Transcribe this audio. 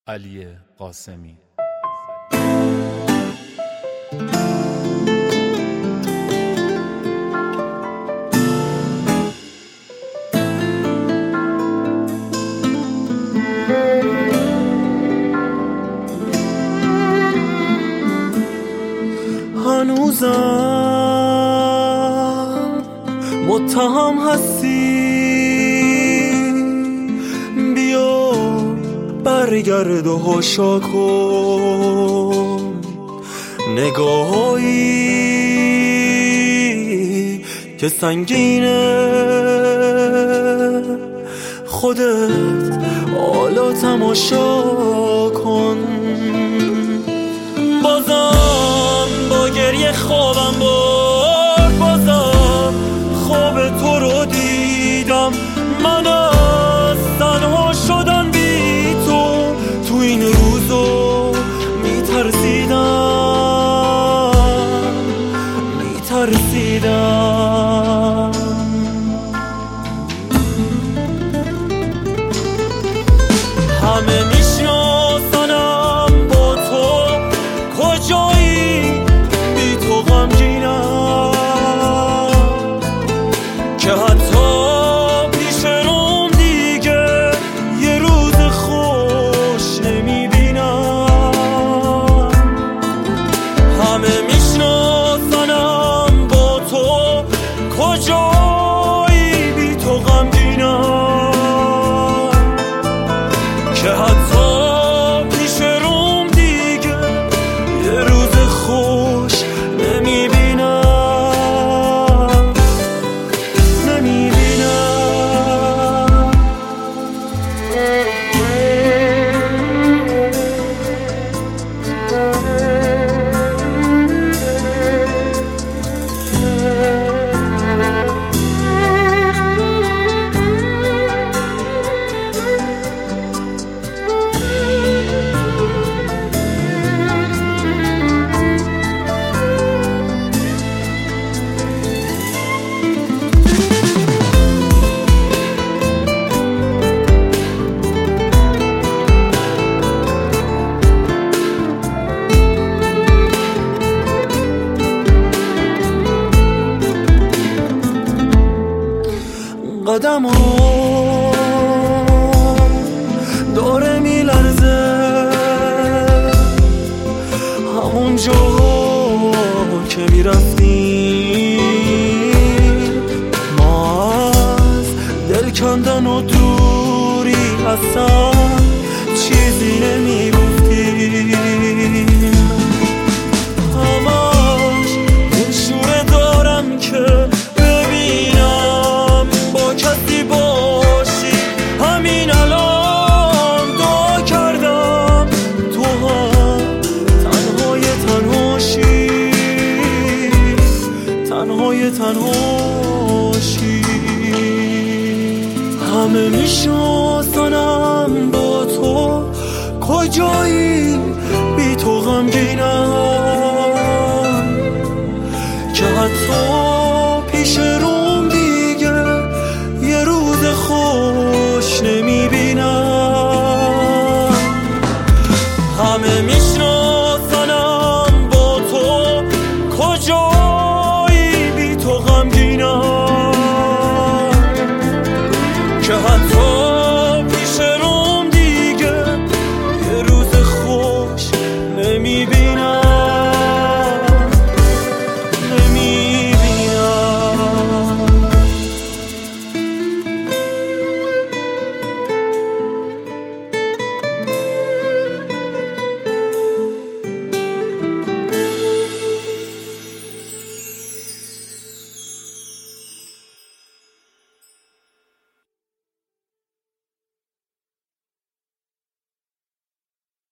علی قاسمی. هنوزم متهم هستی، بیا برگرد و هاشا کن نگاهایی که سنگینه، خودت حالا تماشا کن. بازم با گریه خوابم برد، بازم خواب تو رو دیدم. من از تنها شدن بی تو این روزو میترسیدم. همه میشناسنم با تو کجایی، بی تو غمگینم که حتی پیش روم دیگه یه روز خوش نمیبینم. همه میشناسنم با تو کجایی، بی تو غمگینم که حتی پیش روم دیگه یه روز خوش نمیبینم. قدمم داره میلرزه، همون جا که میرفتیم ما از دل کندن و دوری اصلا چیزی نمیگفتیم. همش دلشوره دارم که کسی باشی، همین الان دعا کردم تو هم تنهای تنهاشی. همه میشناسنم با تو کجایی، بی تو غمگینم که حتی پیش روم دیگه یه روز خوش نمیبینم. همه